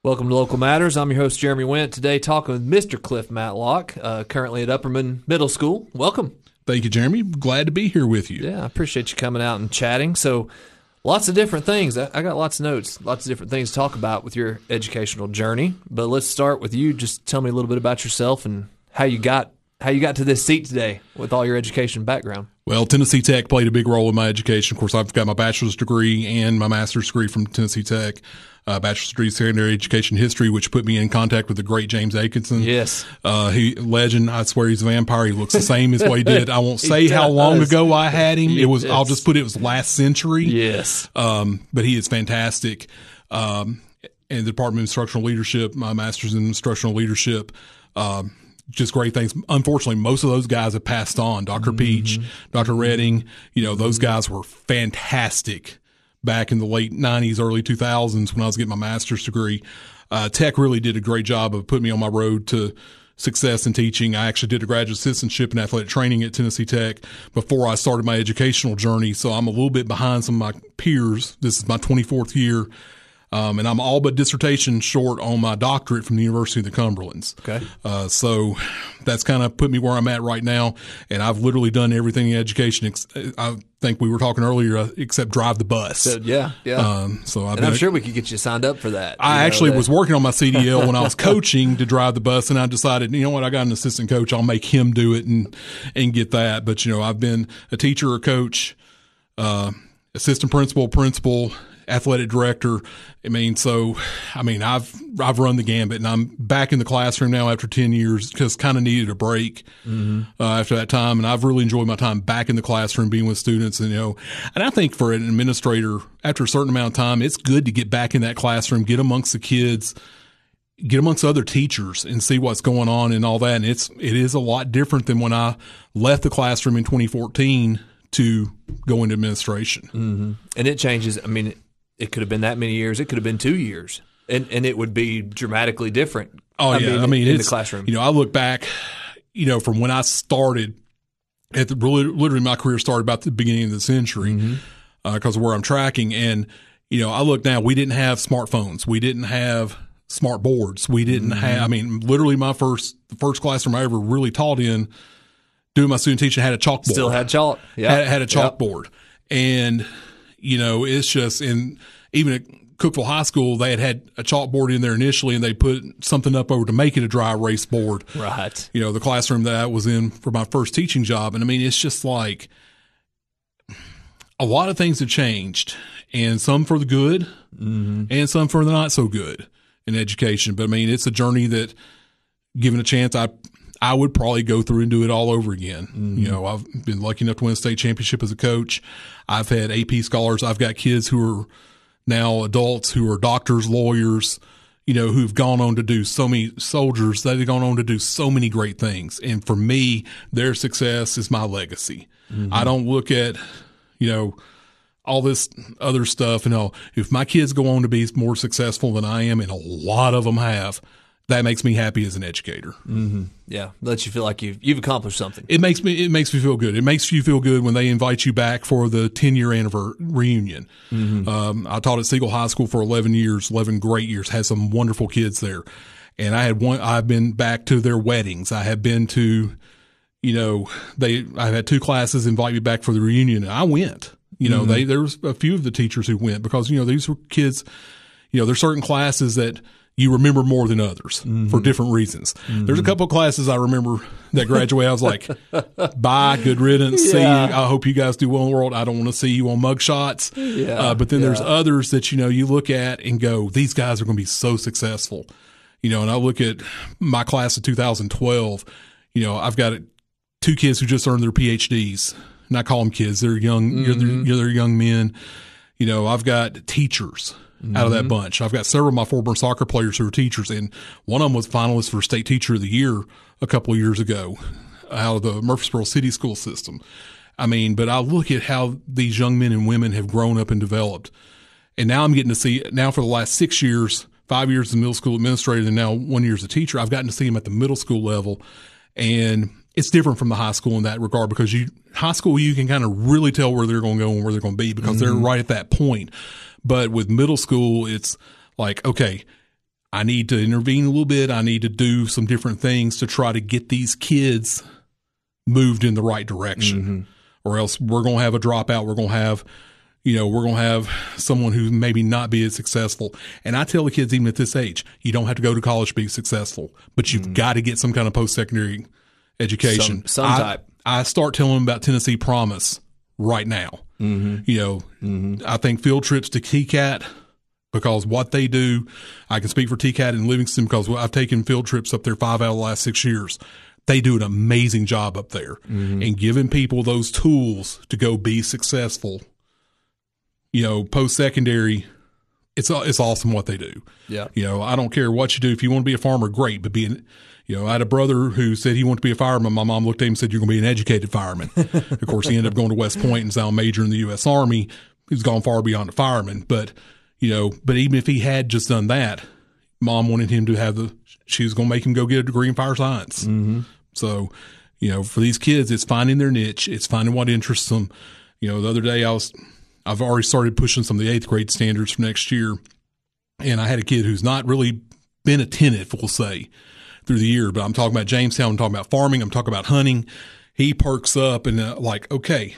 Welcome to Local Matters. I'm your host, Jeremy Went. Today, talking with Mr. Cliff Matlock, currently at Upperman Middle School. Welcome. Thank you, Jeremy. Glad to be here with you. Yeah, I appreciate you coming out and chatting. So, lots of different things. I got lots of notes, lots of different things to talk about with your educational journey. But let's start with you. Just tell me a little bit about yourself and how you got to this seat today with all your education background. Well, Tennessee Tech played a big role in my education. Of course, I've got my bachelor's degree and my master's degree from Tennessee Tech. Bachelor's degree in secondary education history, which put me in contact with the great James Atkinson. Yes. Legend. I swear he's a vampire. He looks the same as what he did. I won't say how long ago I had him. I'll just put it was last century. Yes. But he is fantastic. And the Department of Instructional Leadership, my master's in instructional leadership, just great things. Unfortunately, most of those guys have passed on. Dr. Peach, Dr. Redding, those guys were fantastic back in the late 90s, early 2000s when I was getting my master's degree. Tech really did a great job of putting me on my road to success in teaching. I actually did a graduate assistantship in athletic training at Tennessee Tech before I started my educational journey. So I'm a little bit behind some of my peers. This is my 24th year. And I'm all but dissertation short on my doctorate from the University of the Cumberlands. Okay. So that's kind of put me where I'm at right now. And I've literally done everything in education. I think we were talking earlier, except drive the bus. So, yeah. I'm sure we could get you signed up for that. I actually was working on my CDL when I was coaching to drive the bus, and I decided, you know what, I got an assistant coach. I'll make him do it and get that. But, I've been a teacher, a coach, assistant principal, athletic director. I've run the gambit, and I'm back in the classroom now after 10 years because kind of needed a break after that time. And I've really enjoyed my time back in the classroom, being with students. And, and I think for an administrator, after a certain amount of time, it's good to get back in that classroom, get amongst the kids, get amongst other teachers and see what's going on and all that. And it is a lot different than when I left the classroom in 2014 to go into administration. Mm-hmm. And it changes. It could have been that many years. It could have been 2 years, and it would be dramatically different. In the classroom. I look back, from when I started literally my career started about the beginning of the century because of where I'm tracking. And, I look now, we didn't have smartphones. We didn't have smart boards. We didn't have, literally the first classroom I ever really taught in doing my student teaching had a chalkboard. Still had chalk. Yeah. Had a chalkboard. Yep. And, it's just even at Cookeville High School, they had a chalkboard in there initially, and they put something up over to make it a dry erase board. Right. The classroom that I was in for my first teaching job. And it's just like a lot of things have changed, and some for the good and some for the not so good in education. But it's a journey that, given a chance, I would probably go through and do it all over again. I've been lucky enough to win a state championship as a coach. I've had AP scholars. I've got kids who are now adults who are doctors, lawyers, who've gone on to do so many soldiers. They've gone on to do so many great things. And for me, their success is my legacy. I don't look at, all this other stuff. If my kids go on to be more successful than I am, and a lot of them have, that makes me happy as an educator. Mm-hmm. Yeah, lets you feel like you've accomplished something. It makes me feel good. It makes you feel good when they invite you back for the 10-year anniversary reunion. I taught at Siegel High School for 11 years, 11 great years. Had some wonderful kids there, and I've been back to their weddings. I have been to, I've had 2 classes invite me back for the reunion, and I went. There was a few of the teachers who went because these were kids. There's certain classes that you remember more than others for different reasons. There's a couple of classes I remember that graduated. I was like, bye, good riddance. See you. I hope you guys do well in the world. I don't want to see you on mugshots. But then there's others that, you look at and go, these guys are going to be so successful. And I look at my class of 2012, I've got 2 kids who just earned their PhDs. And I call them kids. They're young, they're young men. I've got teachers out of that bunch. I've got several of my former soccer players who are teachers, and one of them was finalist for State Teacher of the Year a couple of years ago out of the Murfreesboro City School System. But I look at how these young men and women have grown up and developed. And now I'm getting to see, now for the last 6 years, 5 years as a middle school administrator, and now 1 year as a teacher, I've gotten to see them at the middle school level. And it's different from the high school in that regard because high school, you can kind of really tell where they're going to go and where they're going to be because they're right at that point. But with middle school, it's like, okay, I need to intervene a little bit. I need to do some different things to try to get these kids moved in the right direction, or else we're going to have a dropout. We're going to have, we're going to have someone who maybe not be as successful. And I tell the kids, even at this age, you don't have to go to college to be successful, but you've got to get some kind of post-secondary education. Some type. I start telling them about Tennessee Promise right now. I think field trips to TCAT, because what they do, I can speak for TCAT in Livingston because I've taken field trips up there 5 out of the last 6 years. They do an amazing job up there, and giving people those tools to go be successful. Post-secondary, it's awesome what they do. Yeah. I don't care what you do. If you want to be a farmer, great. But I had a brother who said he wanted to be a fireman. My mom looked at him and said, "You're going to be an educated fireman." Of course, he ended up going to West Point and is now a major in the U.S. Army. He's gone far beyond a fireman. But even if he had just done that, Mom wanted him to have she was going to make him go get a degree in fire science. So, for these kids, it's finding their niche. It's finding what interests them. The other day I've already started pushing some of the 8th grade standards for next year. And I had a kid who's not really been attentive, we'll say, through the year, but I'm talking about Jamestown. I'm talking about farming. I'm talking about hunting. He perks up and okay,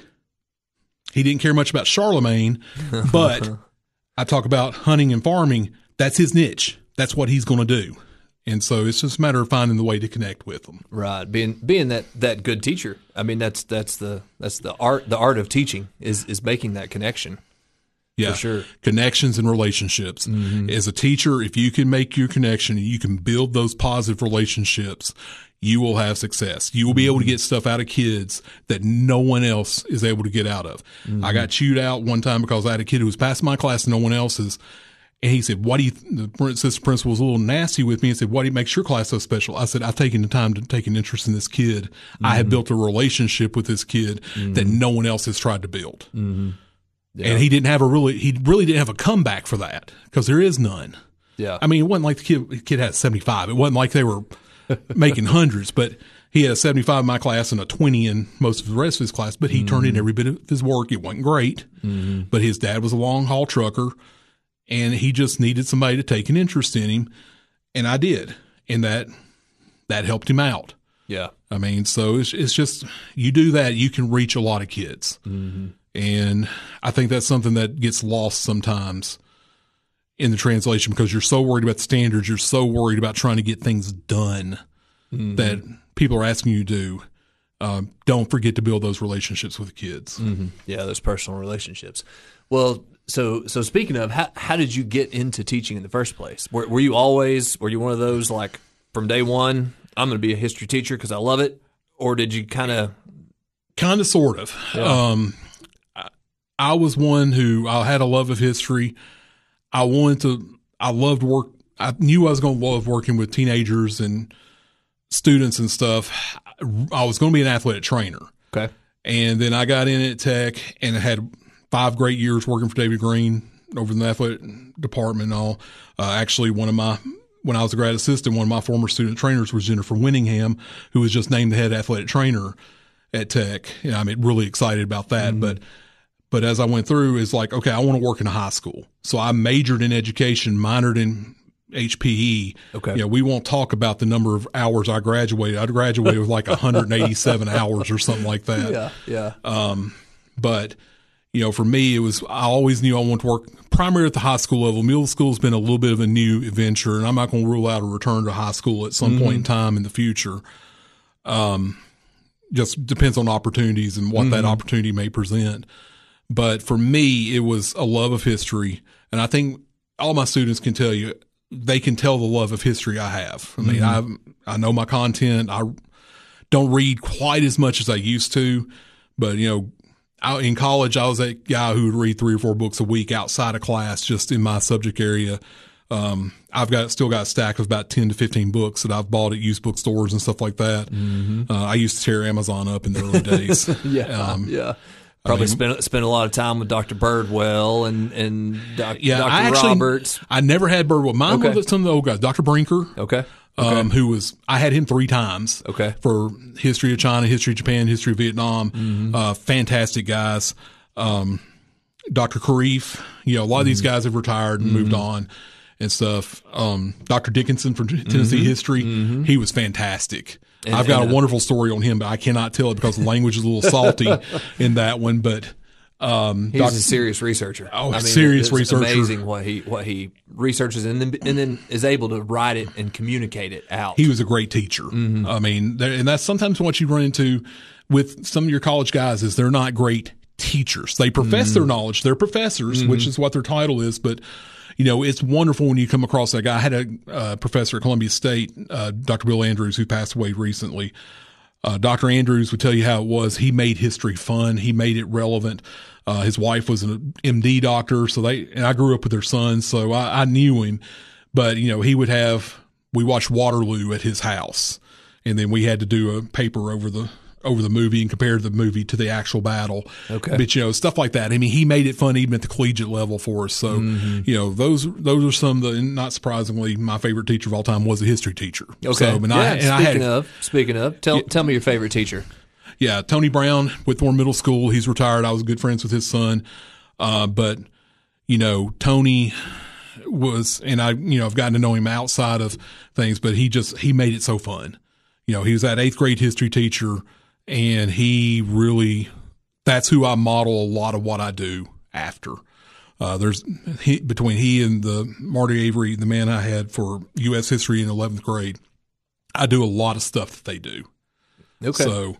he didn't care much about Charlemagne, but I talk about hunting and farming. That's his niche. That's what he's going to do. And so it's just a matter of finding the way to connect with them. Right. Being that good teacher. I mean, that's the art of teaching is making that connection. Yeah. For sure. Connections and relationships. As a teacher, if you can make your connection and you can build those positive relationships, you will have success. You will be able to get stuff out of kids that no one else is able to get out of. I got chewed out one time because I had a kid who was passing my class and no one else's. And he said, the assistant principal was a little nasty with me and said, "What do you make your class so special?" I said, "I've taken the time to take an interest in this kid. I have built a relationship with this kid that no one else has tried to build." Yeah. And he really didn't have a comeback for that because there is none. Yeah. I mean, it wasn't like the kid had 75. It wasn't like they were making hundreds, but he had a 75 in my class and a 20 in most of the rest of his class, but he turned in every bit of his work. It wasn't great, but his dad was a long haul trucker. And he just needed somebody to take an interest in him, and I did, and that helped him out. Yeah, I mean, so it's just you do that, you can reach a lot of kids, and I think that's something that gets lost sometimes in the translation because you're so worried about the standards, you're so worried about trying to get things done that people are asking you to do. Don't forget to build those relationships with the kids. Yeah, those personal relationships. Well. So speaking of, how did you get into teaching in the first place? Were you one of those like from day one, I'm going to be a history teacher because I love it? Or did you kind of sort of? Yeah. I was one who I had a love of history. I loved work. I knew I was going to love working with teenagers and students and stuff. I was going to be an athletic trainer. Okay. And then I got in at Tech and had 5 great years working for David Green over in the athletic department and all. Actually, when I was a grad assistant, one of my former student trainers was Jennifer Winningham, who was just named the head athletic trainer at Tech. And I'm really excited about that. But as I went through, it's like, okay, I want to work in a high school. So I majored in education, minored in HPE. Okay. We won't talk about the number of hours I graduated. I graduated with like 187 hours or something like that. Yeah. But for me, I always knew I wanted to work primarily at the high school level. Middle school has been a little bit of a new adventure, and I'm not going to rule out a return to high school at some point in time in the future. Just depends on opportunities and what that opportunity may present. But for me, it was a love of history. And I think all my students can tell you, they can tell the love of history I have. I mean, I know my content. I don't read quite as much as I used to, but in college, I was that guy who would read 3 or 4 books a week outside of class, just in my subject area. I've still got a stack of about 10 to 15 books that I've bought at used bookstores and stuff like that. I used to tear Amazon up in the early days. Yeah. Probably spent a lot of time with Dr. Birdwell and Dr. Roberts. I never had Birdwell. Mine was some of the old guys. Dr. Brinker. Okay. I had him 3 times. Okay. For history of China, history of Japan, history of Vietnam. Fantastic guys. Dr. Karif, a lot of these guys have retired and moved on. and stuff. Dr. Dickinson from Tennessee history, he was fantastic. I've got a wonderful story on him, but I cannot tell it because the language is a little salty in that one. But he's a serious researcher. Oh, serious researcher. Amazing what he researches and then is able to write it and communicate it out. He was a great teacher. I mean, and that's sometimes what you run into with some of your college guys is they're not great teachers. They profess their knowledge. They're professors, which is what their title is, but you know, it's wonderful when you come across that guy. I had a professor at Columbia State, Dr. Bill Andrews, who passed away recently. Dr. Andrews would tell you how it was. He made history fun. He made it relevant. His wife was an MD doctor, and I grew up with their son, so I knew him. But, you know, we watched Waterloo at his house, and then we had to do a paper over the movie and compare the movie to the actual battle. Okay. But, you know, stuff like that. I mean, he made it fun even at the collegiate level for us. So, you know, those are some of the, not surprisingly, my favorite teacher of all time was a history teacher. Okay. So, speaking of, tell me your favorite teacher. Yeah. Tony Brown, Whitthorne Middle School. He's retired. I was good friends with his son. But, you know, Tony was, and I've gotten to know him outside of things, but he made it so fun. You know, he was that 8th grade history teacher. And that's who I model a lot of what I do after. Between he and the Marty Avery, the man I had for U.S. history in 11th grade, I do a lot of stuff that they do. Okay. So,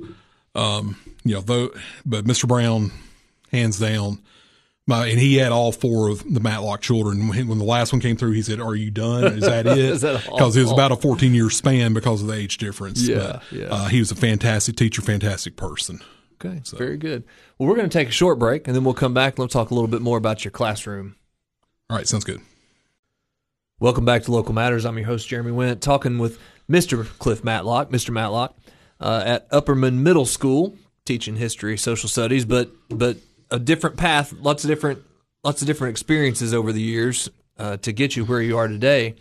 you know, but Mr. Brown, hands down, and he had all 4 of the Matlock children. When the last one came through, he said, "Are you done? Is that it?" Because it was about a 14-year span because of the age difference. Yeah, he was a fantastic teacher, fantastic person. Okay, so. Very good. Well, we're going to take a short break, and then we'll come back and we'll talk a little bit more about your classroom. All right, sounds good. Welcome back to Local Matters. I'm your host, Jeremy Went, talking with Mr. Cliff Matlock, Mr. Matlock, at Upperman Middle School, teaching history, social studies, but a different path, lots of different experiences over the years to get you where you are today.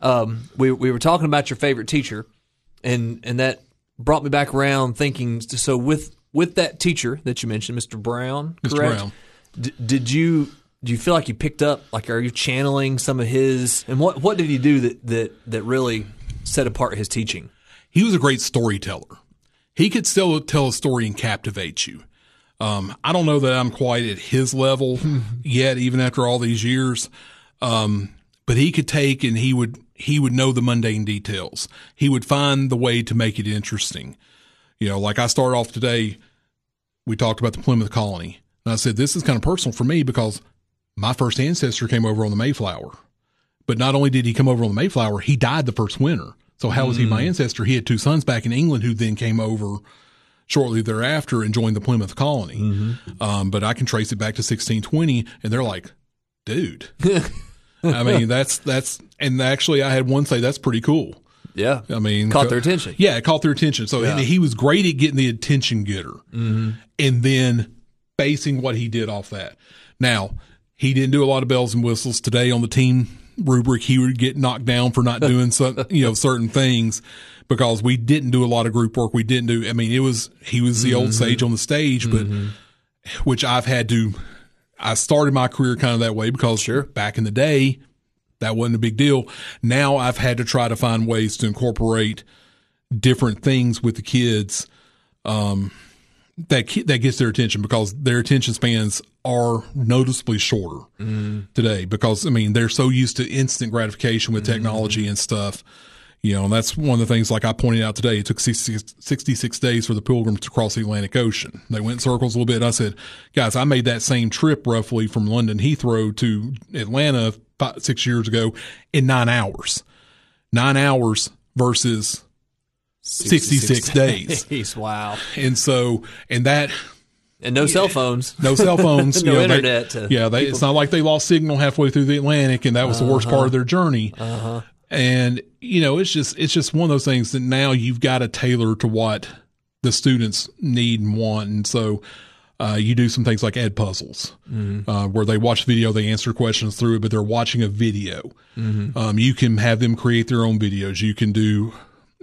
We were talking about your favorite teacher, and that brought me back around thinking. So with that teacher that you mentioned, Mr. Brown, correct? Mr. Brown. Do you feel like you picked up? Like, are you channeling some of his? And what did he do that really set apart his teaching? He was a great storyteller. He could still tell a story and captivate you. I don't know that I'm quite at his level yet, even after all these years. But he could take and he would know the mundane details. He would find the way to make it interesting. You know, like I started off today, we talked about the Plymouth colony. And I said, this is kind of personal for me because my first ancestor came over on the Mayflower. But not only did he come over on the Mayflower, he died the first winter. So how was he my ancestor? He had 2 sons back in England who then came over shortly thereafter and joined the Plymouth colony. But I can trace it back to 1620, and they're like, dude. I mean, that's, and actually I had one say that's pretty cool. Yeah. I mean, caught their attention. Yeah, it caught their attention. So and he was great at getting the attention getter and then basing what he did off that. Now, he didn't do a lot of bells and whistles today on the team rubric. He would get knocked down for not doing certain things. Because we didn't do a lot of group work. We didn't do, I mean, he was the old sage on the stage, but which I started my career kind of that way because back in the day, that wasn't a big deal. Now I've had to try to find ways to incorporate different things with the kids, that gets their attention because their attention spans are noticeably shorter today because, I mean, they're so used to instant gratification with technology and stuff. You know, and that's one of the things, like I pointed out today, it took 66 days for the Pilgrims to cross the Atlantic Ocean. They went in circles a little bit. And I said, guys, I made that same trip roughly from London Heathrow to Atlanta 6 years ago in 9 hours. 9 hours versus 66 days. Wow. And so, and no cell phones. No cell phones. No internet. It's not like they lost signal halfway through the Atlantic and that was the worst part of their journey. And, you know, it's just one of those things that now you've got to tailor to what the students need and want. And so, you do some things like ed puzzles, where they watch the video, they answer questions through it, but they're watching a video. You can have them create their own videos. You can do,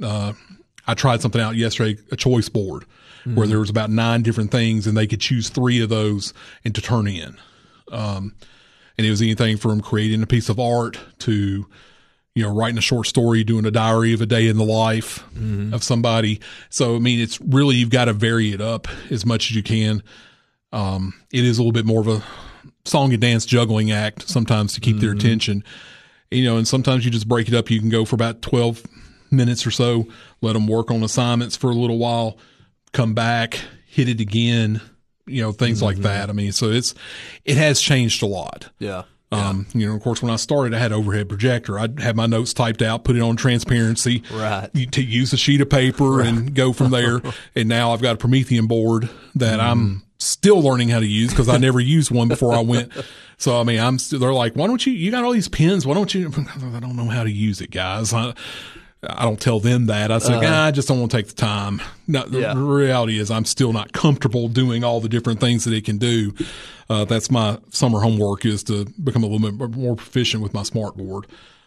I tried something out yesterday, a choice board where there was about 9 different things and they could choose 3 of those and to turn in. And it was anything from creating a piece of art to, writing a short story, doing a diary of a day in the life of somebody. So, I mean, it's really, you've got to vary it up as much as you can. It is a little bit more of a song and dance juggling act sometimes to keep their attention, and sometimes you just break it up. You can go for about 12 minutes or so, let them work on assignments for a little while, come back, hit it again, things like that. I mean, so it has changed a lot. Yeah. Of course, when I started, I had overhead projector. I'd have my notes typed out, put it on transparency, right, to use a sheet of paper and go from there. And now I've got a Promethean board that I'm still learning how to use because I never used one before I went. So, I mean, they're like, why don't you got all these pens. Why don't you? I don't know how to use it, guys. I don't tell them that. I say, I just don't want to take the time. No, the reality is I'm still not comfortable doing all the different things that it can do. That's my summer homework, is to become a little bit more proficient with my smartboard.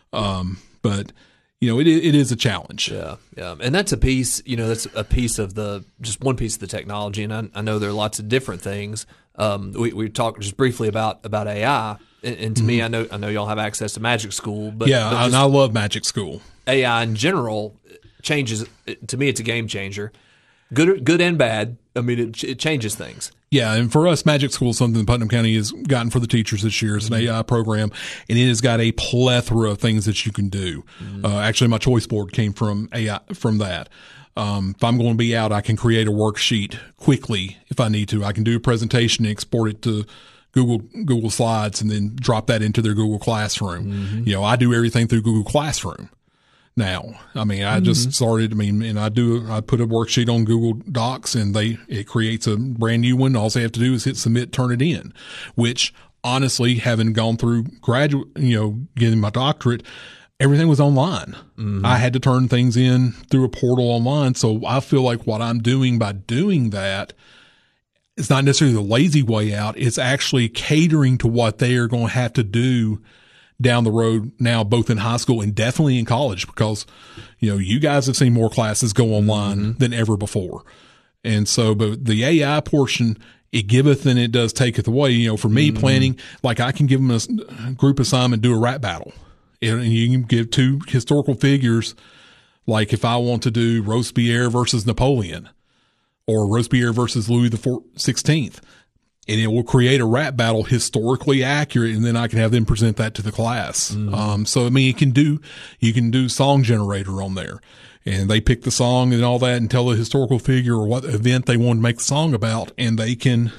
But it is a challenge. Yeah. Yeah. And that's a piece, that's a piece of just one piece of the technology. And I know there are lots of different things. We talked just briefly about AI. And to me, I know y'all have access to Magic School, but and I love Magic School. AI in general changes. To me, it's a game changer, good and bad. I mean, it changes things. Yeah, and for us, Magic School is something Putnam County has gotten for the teachers this year. It's an AI program, and it has got a plethora of things that you can do. Actually, my choice board came from AI, from that. If I'm going to be out, I can create a worksheet quickly if I need to. I can do a presentation and export it to Google Slides and then drop that into their Google Classroom. I do everything through Google Classroom now. I mean, I just started, and I put a worksheet on Google Docs and it creates a brand new one. All they have to do is hit submit, turn it in, which honestly, having gone through getting my doctorate, everything was online. I had to turn things in through a portal online. So I feel like what I'm doing by doing that, it's not necessarily the lazy way out. It's actually catering to what they are going to have to do down the road now, both in high school and definitely in college, because, you guys have seen more classes go online than ever before. And so, but the AI portion, it giveth and it does taketh away. For me, planning, like I can give them a group assignment, do a rap battle, and you can give two historical figures. Like if I want to do Robespierre versus Napoleon, or Robespierre versus Louis the 16th, and it will create a rap battle historically accurate, and then I can have them present that to the class. So I mean, you can do song generator on there, and they pick the song and all that, and tell the historical figure or what event they want to make the song about, and they can,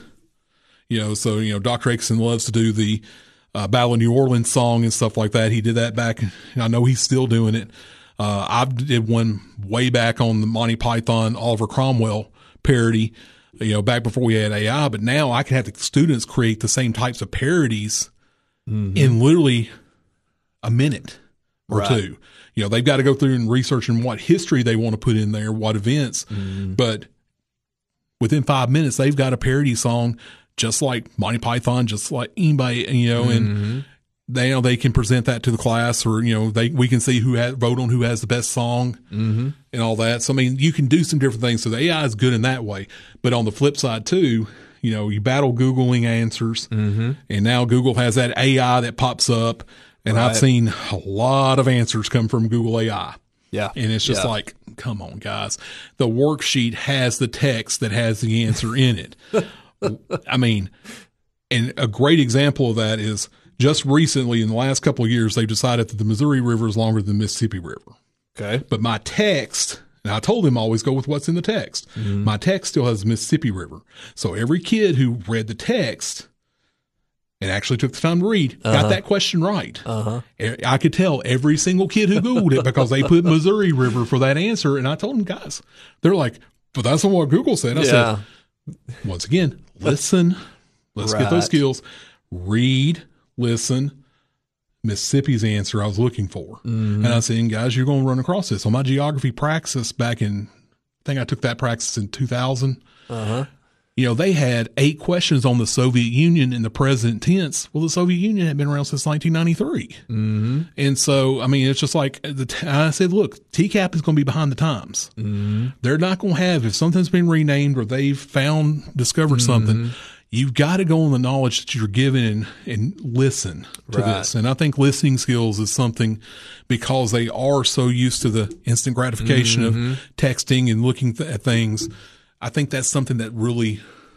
Dr. Akeson loves to do the Battle of New Orleans song and stuff like that. He did that back. I know he's still doing it. I did one way back on the Monty Python Oliver Cromwell parody, back before we had AI, but now I can have the students create the same types of parodies in literally a minute or two. They've got to go through and research and what history they want to put in there, what events, but within 5 minutes, they've got a parody song just like Monty Python, just like anybody, and they can present that to the class, or, we can see vote on who has the best song and all that. So, I mean, you can do some different things. So the AI is good in that way. But on the flip side too, you battle Googling answers, and now Google has that AI that pops up, and I've seen a lot of answers come from Google AI. Yeah. And it's just like, come on, guys. The worksheet has the text that has the answer in it. I mean, and a great example of that is, just recently, in the last couple of years, they've decided that the Missouri River is longer than the Mississippi River. Okay. But my text, and I told them always go with what's in the text. My text still has the Mississippi River. So every kid who read the text and actually took the time to read got that question right. I could tell every single kid who Googled it because they put Missouri River for that answer. And I told them, guys, they're like, but that's not what Google said. I said, once again, listen, let's get those skills. Read, listen, Mississippi's answer I was looking for. And I said, guys, you're going to run across this. On my geography praxis back in, I think I took that praxis in 2000. They had 8 questions on the Soviet Union in the present tense. Well, the Soviet Union had been around since 1993. And so, I mean, it's just like, I said, look, TCAP is going to be behind the times. They're not going to have, if something's been renamed or they've discovered something, you've got to go on the knowledge that you're given and listen to this. And I think listening skills is something, because they are so used to the instant gratification of texting and looking at things. I think that's something that really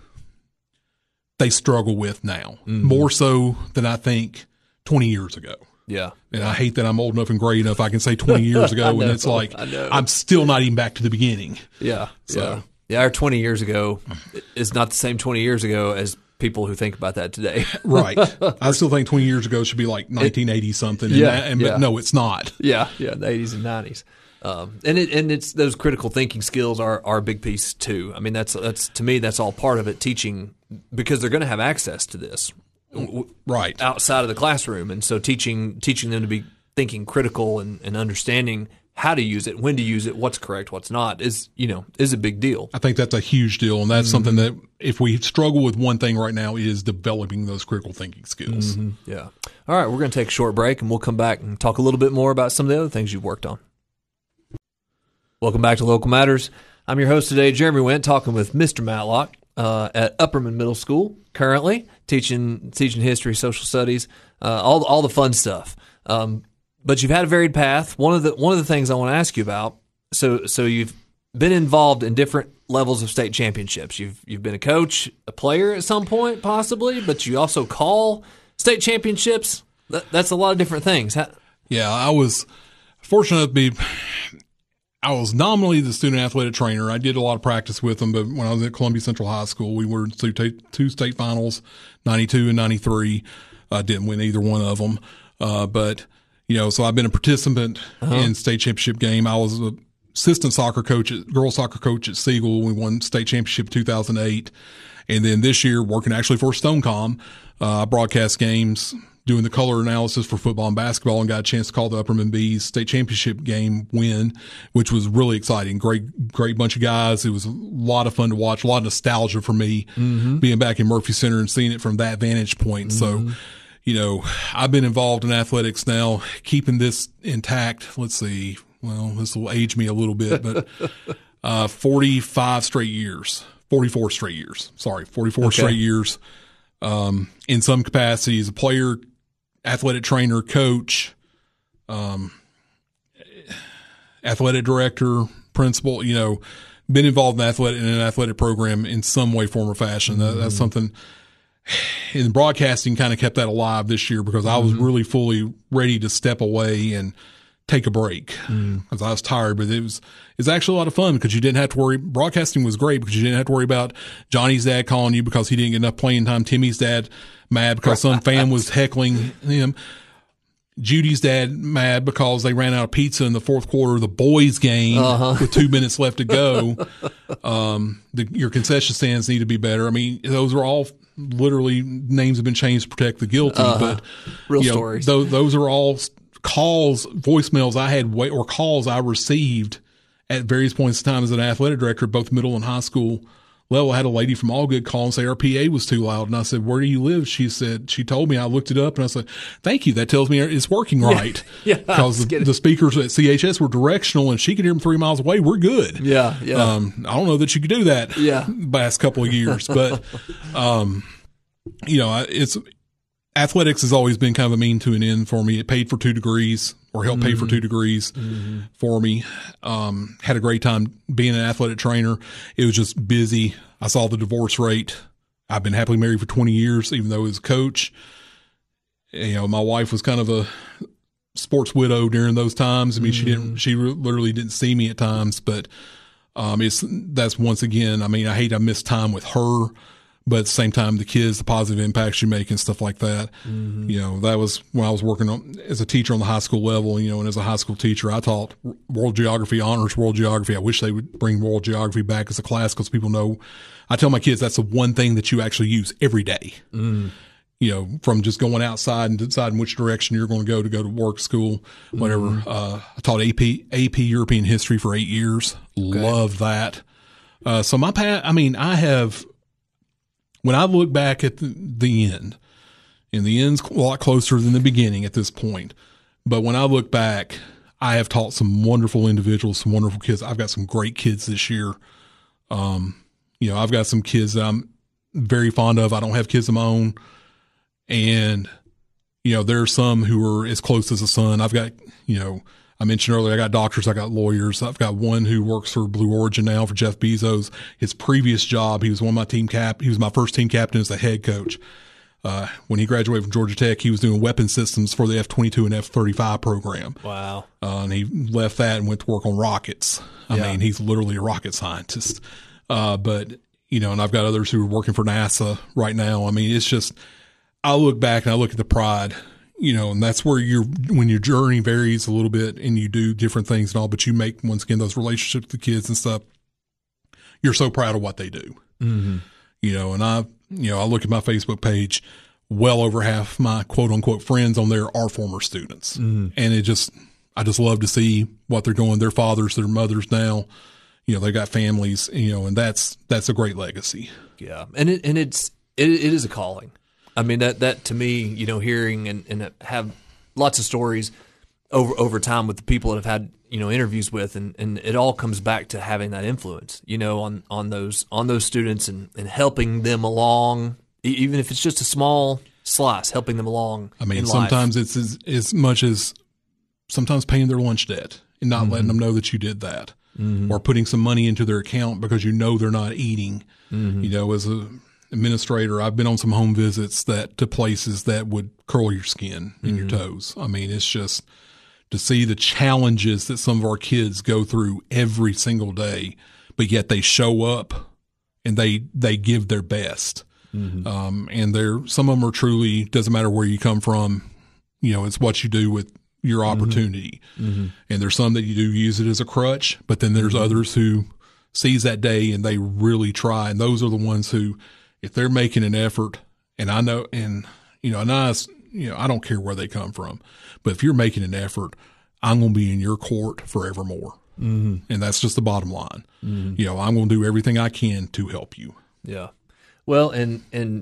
they struggle with now, more so than I think 20 years ago. Yeah. And I hate that I'm old enough and gray enough I can say 20 years ago, and it's like I'm still not even back to the beginning. Yeah. So. Yeah, our 20 years ago is not the same 20 years ago as people who think about that today. Right. I still think 20 years ago should be like 1980 something. But no, it's not. Yeah, the 80s and 90s. And it's those critical thinking skills are a big piece too. I mean, that's to me, that's all part of it, teaching, because they're going to have access to this right outside of the classroom. And so teaching them to be thinking critical and understanding how to use it, when to use it, what's correct, what's not, is a big deal. I think that's a huge deal, and that's something that if we struggle with one thing right now, is developing those critical thinking skills. Yeah. All right, we're going to take a short break, and we'll come back and talk a little bit more about some of the other things you've worked on. Welcome back to Local Matters. I'm your host today, Jeremy Went, talking with Mr. Matlock at Upperman Middle School, currently teaching history, social studies, all the fun stuff. But you've had a varied path. One of the things I want to ask you about. So you've been involved in different levels of state championships. You've been a coach, a player at some point, possibly, but you also call state championships. That's a lot of different things. Yeah, I was fortunate to be. I was nominally the student athletic trainer. I did a lot of practice with them, but when I was at Columbia Central High School, we were to two state finals, 92 and 93. Didn't win either one of them, but. So I've been a participant in state championship game. I was an assistant girls soccer coach at Siegel. We won state championship 2008. And then this year, working actually for Stonecom, I broadcast games, doing the color analysis for football and basketball, and got a chance to call the Upperman Bees state championship game win, which was really exciting. Great bunch of guys. It was a lot of fun to watch, a lot of nostalgia for me being back in Murphy Center and seeing it from that vantage point. So, I've been involved in athletics now, keeping this intact. Let's see. Well, this will age me a little bit, but 44 straight years. Sorry, 44 straight years. In some capacity as a player, athletic trainer, coach, athletic director, principal, been involved in an athletic program in some way, form, or fashion. That's something. And broadcasting kind of kept that alive this year, because I was really fully ready to step away and take a break because I was tired. But it's actually a lot of fun, because you didn't have to worry. Broadcasting was great because you didn't have to worry about Johnny's dad calling you because he didn't get enough playing time. Timmy's dad mad because some fan was heckling him. Judy's dad mad because they ran out of pizza in the fourth quarter of the boys' game with 2 minutes left to go. Your concession stands need to be better. I mean, those are all literally names have been changed to protect the guilty, but real stories. Those are all calls, voicemails I had, or calls I received at various points in time as an athletic director, both middle and high school level. I had a lady from All Good call and say our PA was too loud. And I said, "Where do you live?" She told me. I looked it up and I said, "Thank you. That tells me it's working right." Yeah. Because the speakers at CHS were directional and she could hear them 3 miles away. We're good. Yeah. Yeah. I don't know that you could do that. Yeah. Last couple of years, but, it's athletics has always been kind of a mean to an end for me. It paid for 2 degrees, or helped pay for 2 degrees for me. Had a great time being an athletic trainer. It was just busy. I saw the divorce rate. I've been happily married for 20 years, even though as a coach. My wife was kind of a sports widow during those times. I mean, she literally didn't see me at times, but that's once again, I mean, I missed time with her. But at the same time, the kids, the positive impacts you make and stuff like that. That was when I was working as a teacher on the high school level, and as a high school teacher, I taught world geography, honors world geography. I wish they would bring world geography back as a class, because people know, I tell my kids that's the one thing that you actually use every day. From just going outside and deciding which direction you're going to go to work, school, whatever. I taught AP European history for 8 years. Okay. Love that. So my path, I have, when I look back at the end, and the end's a lot closer than the beginning at this point, but when I look back, I have taught some wonderful individuals, some wonderful kids. I've got some great kids this year. I've got some kids that I'm very fond of. I don't have kids of my own. And, there are some who are as close as a son. I've got, I mentioned earlier, I got doctors, I got lawyers. I've got one who works for Blue Origin now for Jeff Bezos. His previous job, he was one of my he was my first team captain as the head coach. When he graduated from Georgia Tech, he was doing weapon systems for the F-22 and F-35 program. Wow. And he left that and went to work on rockets. I mean, he's literally a rocket scientist. But, and I've got others who are working for NASA right now. I mean, it's just, I look back and I look at the pride, and that's where when your journey varies a little bit and you do different things and all, but you make, once again, those relationships with the kids and stuff, you're so proud of what they do. Mm-hmm. And I look at my Facebook page, well over half my quote unquote friends on there are former students. Mm-hmm. And I just love to see what they're going, their fathers, their mothers now, they got families, and that's a great legacy. Yeah. And it is a calling. I mean, that to me, hearing and have lots of stories over time with the people that have had, interviews with, and it all comes back to having that influence, on those students and helping them along, even if it's just a small slice, helping them along. I mean, sometimes it's as much as sometimes paying their lunch debt and not letting them know that you did that, or putting some money into their account because they're not eating. As a administrator, I've been on some home visits to places that would curl your skin and your toes. I mean, it's just to see the challenges that some of our kids go through every single day, but yet they show up and they give their best. And some of them are truly, doesn't matter where you come from, it's what you do with your opportunity. And there's some that you do use it as a crutch, but then there's others who seize that day and they really try. And those are the ones who, if they're making an effort, and I know, and, I don't care where they come from, but if you're making an effort, I'm going to be in your court forevermore. And that's just the bottom line. I'm going to do everything I can to help you. Yeah. Well, and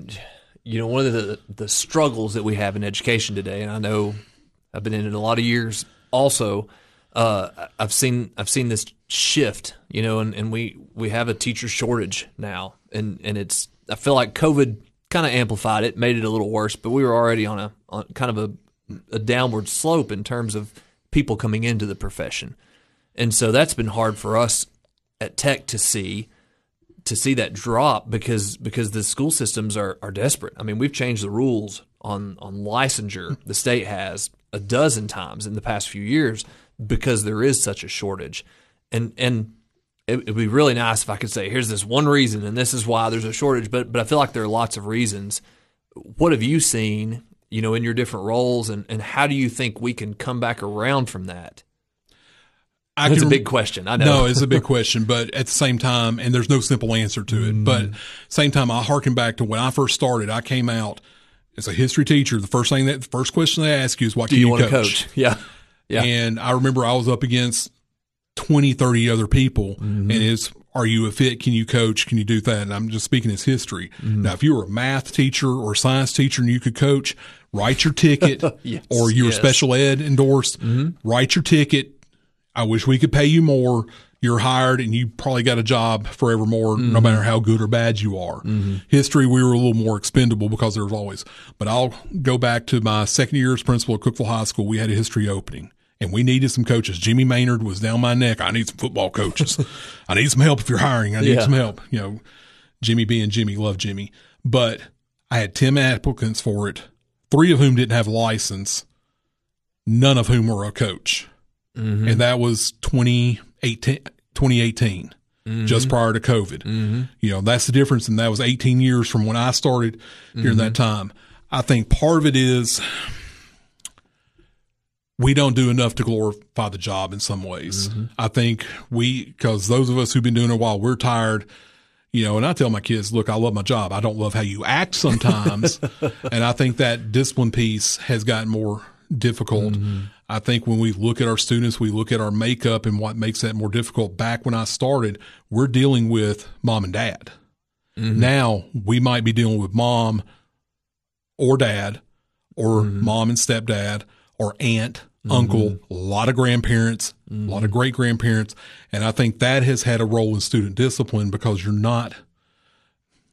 one of the struggles that we have in education today, and I know I've been in it a lot of years also, I've seen this shift, and we have a teacher shortage now, and I feel like COVID kind of amplified it, made it a little worse, but we were already on kind of a downward slope in terms of people coming into the profession. And so that's been hard for us at Tech to see that drop because the school systems are desperate. I mean, we've changed the rules on licensure. The state has a dozen times in the past few years because there is such a shortage. And it'd be really nice if I could say, here's this one reason and this is why there's a shortage, but I feel like there are lots of reasons. What have you seen, in your different roles, and how do you think we can come back around from that? It's a big question. I know. No, it's a big question, but at the same time, and there's no simple answer to it, but same time, I harken back to when I first started. I came out as a history teacher. The first question they ask you is, what do you want to coach? Yeah. And I remember I was up against 20, 30 other people, and are you a fit? Can you coach? Can you do that? And I'm just speaking as history. Now, if you were a math teacher or a science teacher and you could coach, write your ticket, or you were special ed endorsed, write your ticket. I wish we could pay you more. You're hired and you probably got a job forevermore, no matter how good or bad you are. History, we were a little more expendable because there was always, but I'll go back to my second year as principal at Cookeville High School. We had a history opening. And we needed some coaches. Jimmy Maynard was down my neck. I need some football coaches. I need some help if you're hiring. I need some help. Jimmy being Jimmy, love Jimmy. But I had 10 applicants for it, 3 of whom didn't have a license, none of whom were a coach. And that was 2018, just prior to COVID. That's the difference. And that was 18 years from when I started during that time. I think part of it is we don't do enough to glorify the job in some ways. I think because those of us who've been doing it a while, we're tired, and I tell my kids, look, I love my job. I don't love how you act sometimes. And I think that discipline piece has gotten more difficult. I think when we look at our students, we look at our makeup and what makes that more difficult. Back when I started, we're dealing with mom and dad. Now we might be dealing with mom or dad or mom and stepdad or aunt, uncle, a lot of grandparents, a lot of great grandparents. And I think that has had a role in student discipline because you're not,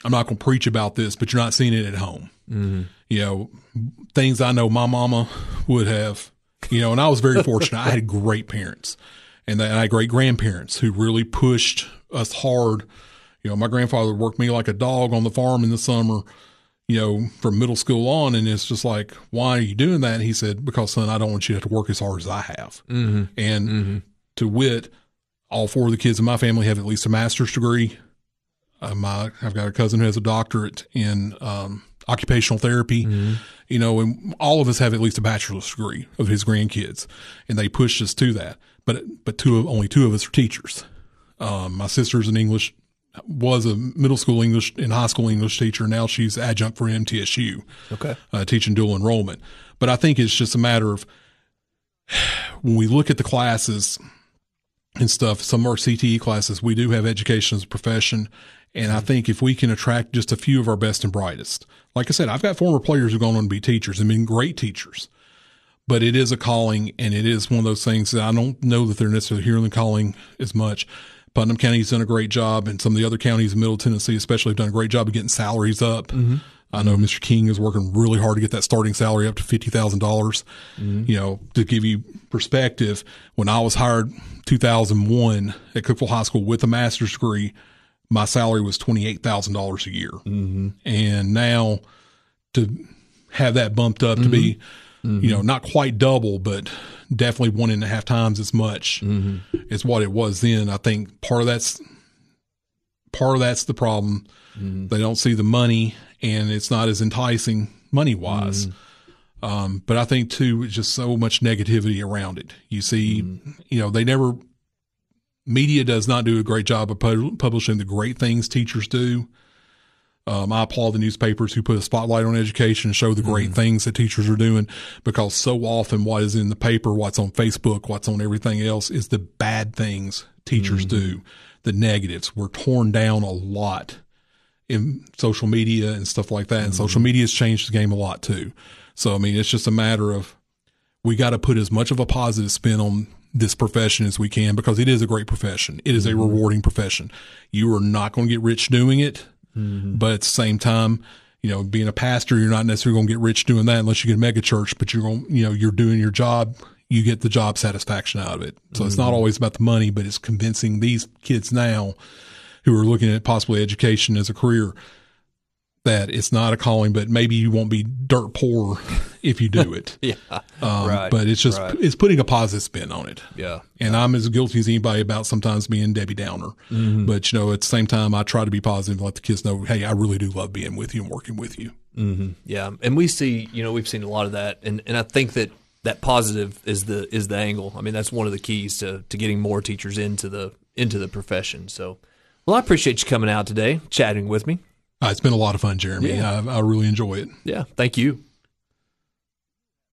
I'm not going to preach about this, but you're not seeing it at home. You know, things I know my mama would have, you know, and I was very fortunate. I had great parents and I had great grandparents who really pushed us hard. You know, my grandfather worked me like a dog on the farm in the summer, you know, from middle school on. And it's just like, why are you doing that? And he said, because son, I don't want you to have to work as hard as I have. And to wit, all 4 of the kids in my family have at least a master's degree. I've got a cousin who has a doctorate in occupational therapy, you know, and all of us have at least a bachelor's degree of his grandkids, and they pushed us to that. But only 2 of us are teachers. My sister's was a middle school English and high school English teacher. Now she's adjunct for MTSU, teaching dual enrollment. But I think it's just a matter of when we look at the classes and stuff, some of our CTE classes, we do have education as a profession. And I think if we can attract just a few of our best and brightest, like I said, I've got former players who've gone on to be teachers and been great teachers, but it is a calling, and it is one of those things that I don't know that they're necessarily hearing the calling as much. Putnam County's done a great job, and some of the other counties in Middle Tennessee especially have done a great job of getting salaries up. I know Mr. King is working really hard to get that starting salary up to $50,000. You know, to give you perspective, when I was hired 2001 at Cookeville High School with a master's degree, my salary was $28,000 a year. And now to have that bumped up to be, you know, not quite double, but definitely 1.5 times as much as what it was then. I think part of that's the problem. They don't see the money, and it's not as enticing money wise. But I think too, it's just so much negativity around it. You see, you know, media does not do a great job of publishing the great things teachers do. I applaud the newspapers who put a spotlight on education and show the great things that teachers are doing, because so often what is in the paper, what's on Facebook, what's on everything else is the bad things teachers do, the negatives. We're torn down a lot in social media and stuff like that. And social media has changed the game a lot too. So, I mean, it's just a matter of, we got to put as much of a positive spin on this profession as we can, because it is a great profession. It is a rewarding profession. You are not going to get rich doing it. But at the same time, you know, being a pastor, you're not necessarily going to get rich doing that unless you get a mega church, but you're going, you know, you're doing your job. You get the job satisfaction out of it. So it's not always about the money, but it's convincing these kids now who are looking at possibly education as a career that it's not a calling, but maybe you won't be dirt poor if you do it. Right. But it's just, it's putting a positive spin on it. And I'm as guilty as anybody about sometimes being Debbie Downer. But, you know, at the same time, I try to be positive and let the kids know, hey, I really do love being with you and working with you. Yeah. And we see, you know, we've seen a lot of that. And I think that positive is the angle. I mean, that's one of the keys to getting more teachers into the profession. So, well, I appreciate you coming out today, chatting with me. It's been a lot of fun, Jeremy. I really enjoy it. Yeah. Thank you.